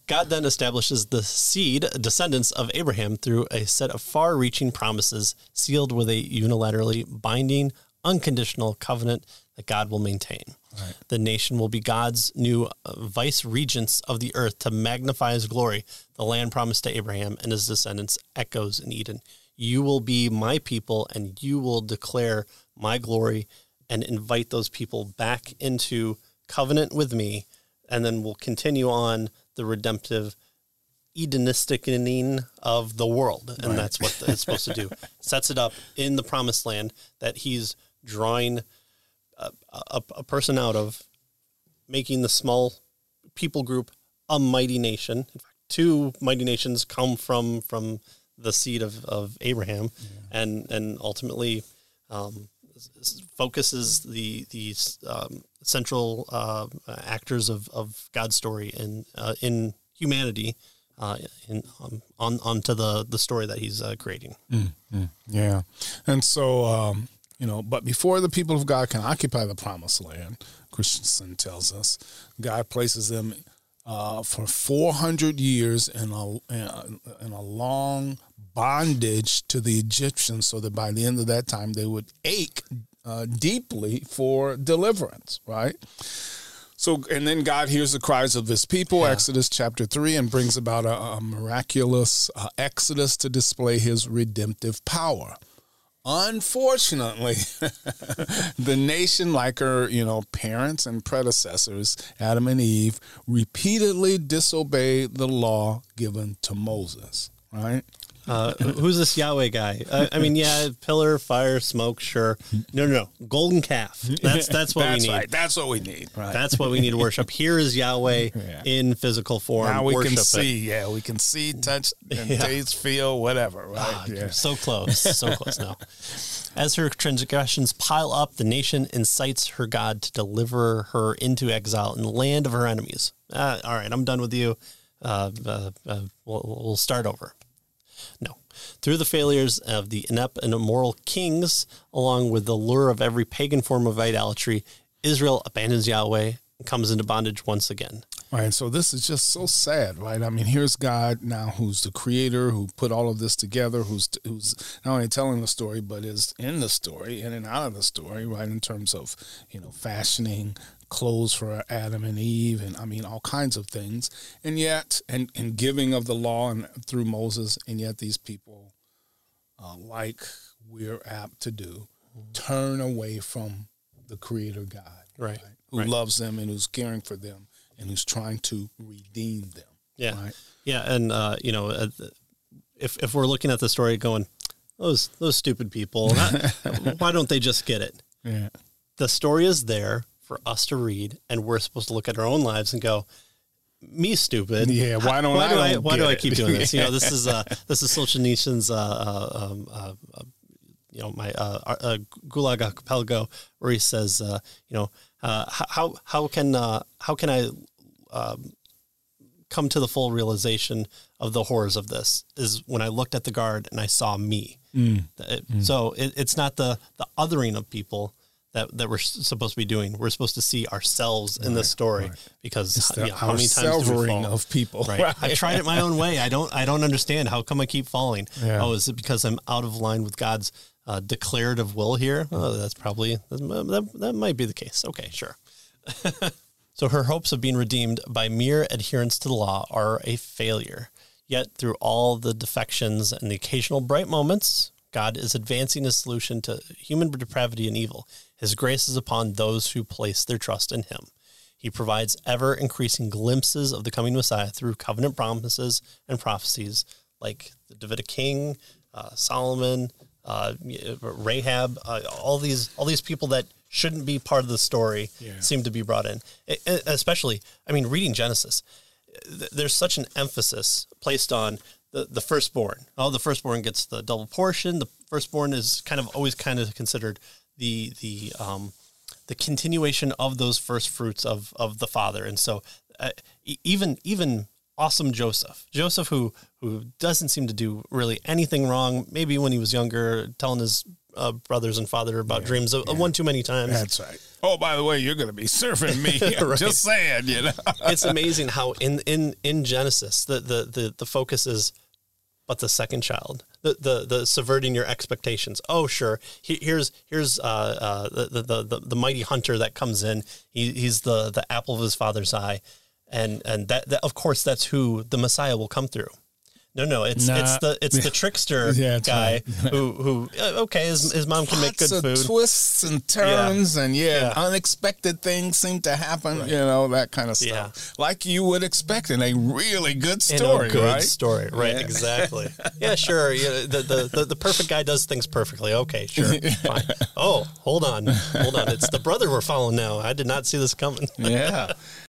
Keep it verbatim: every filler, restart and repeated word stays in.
God then establishes the seed, descendants of Abraham, through a set of far-reaching promises sealed with a unilaterally binding, unconditional covenant that God will maintain. Right. The nation will be God's new vice regents of the earth to magnify his glory. The land promised to Abraham and his descendants echoes in Eden. You will be my people, and you will declare my glory and invite those people back into covenant with me, and then we'll continue on the redemptive Edenistic of the world, and right. that's what it's supposed to do. Sets it up in the promised land that he's drawing a, a, a person out of, making the small people group a mighty nation. In fact, two mighty nations come from from the seed of, of Abraham, yeah. and and ultimately um, focuses the the um, central uh, actors of, of God's story in uh, in humanity. Uh, in, um, on onto the, the story that he's uh, creating. Mm-hmm. Yeah. And so, um, you know, but before the people of God can occupy the promised land, Christensen tells us, God places them uh, for four hundred years in a, in a long bondage to the Egyptians, so that by the end of that time they would ache uh, deeply for deliverance, right? So, and then God hears the cries of his people, yeah. Exodus chapter three, and brings about a, a miraculous uh, exodus to display his redemptive power. Unfortunately, the nation, like her, you know, parents and predecessors, Adam and Eve, repeatedly disobeyed the law given to Moses, right? Uh, who's this Yahweh guy? I, I mean, yeah, pillar, fire, smoke, sure. No, no, no. Golden calf. That's that's what that's we need. Right. That's what we need. Right. That's what we need to worship. Here is Yahweh yeah. in physical form. Now we worship can see. it. Yeah, we can see, touch, and yeah. taste, feel, whatever. Right. Ah, yeah. So close. So close now. As her transgressions pile up, the nation incites her God to deliver her into exile in the land of her enemies. Uh, all right, I'm done with you. Uh, uh, uh, we'll, we'll start over. No. Through the failures of the inept and immoral kings, along with the lure of every pagan form of idolatry, Israel abandons Yahweh and comes into bondage once again. Right, so this is just so sad, right? I mean, here's God now, who's the creator, who put all of this together, who's who's not only telling the story, but is in the story, in and out of the story, right, in terms of, you know, fashioning clothes for Adam and Eve, and I mean, all kinds of things. And yet, and, and giving of the law and through Moses, and yet these people, uh, like we're apt to do, turn away from the creator God, right, right? Who right. loves them and who's caring for them, and who's trying to redeem them. Yeah. Right? Yeah. And, uh, you know, uh, if if we're looking at the story going, those those stupid people, why don't they just get it? Yeah. The story is there for us to read, and we're supposed to look at our own lives and go, me stupid. Yeah. Why don't why I? Do don't I why do I it? keep doing this? You know, this is uh, this is Solzhenitsyn's, uh, uh, um, uh, uh, you know, my uh, uh, Gulag Archipelago, where he says, uh, you know, uh, how how can uh, how can I um, come to the full realization of the horrors of this is when I looked at the guard and I saw me. Mm. It, mm. So it, it's not the, the othering of people that, that we're supposed to be doing. We're supposed to see ourselves in right, this story right. because the, you know, how many times do we fall? Of people. Right. Right. I've tried it my own way. I don't, I don't understand. How come I keep falling? Yeah. Oh, is it because I'm out of line with God's uh, declarative will here? Oh, that's probably, that, that might be the case. Okay, sure. So her hopes of being redeemed by mere adherence to the law are a failure. Yet through all the defections and the occasional bright moments, God is advancing a solution to human depravity and evil. His grace is upon those who place their trust in him. He provides ever-increasing glimpses of the coming Messiah through covenant promises and prophecies like the Davidic king, uh, Solomon, uh, Rahab, uh, all these all these people that shouldn't be part of the story yeah. seem to be brought in. It, it, especially, I mean, reading Genesis, th- there's such an emphasis placed on the, the firstborn. Oh, the firstborn gets the double portion. The firstborn is kind of always kind of considered the the um, the continuation of those first fruits of of the father. And so uh, even even awesome Joseph, Joseph who who doesn't seem to do really anything wrong. Maybe when he was younger, telling his uh, brothers and father about Yeah, dreams uh, yeah. one too many times. That's right. Oh, by the way, you're going to be serving me. I'm Right. just saying, you know. It's amazing how in, in, in Genesis, the, the, the, the focus is, but the second child, the, the, the subverting your expectations. Oh, sure. He, here's, here's, uh, uh, the, the, the, the mighty hunter that comes in. He, he's the, the apple of his father's eye. And, and that, that, of course, that's who the Messiah will come through. No, no, it's Nah. it's the it's the trickster Yeah, that's guy right. who who uh, okay, his, his mom can make good Lots of food. twists and turns, and yeah, Yeah. unexpected things seem to happen. Right. You know, that kind of stuff, Yeah. like you would expect in a really good In story, a good right? story, right? Yeah. Exactly. Yeah, sure. Yeah, the, the the the perfect guy does things perfectly. Okay, sure, fine. Oh, hold on, hold on. It's the brother we're following now. I did not see this coming. Yeah.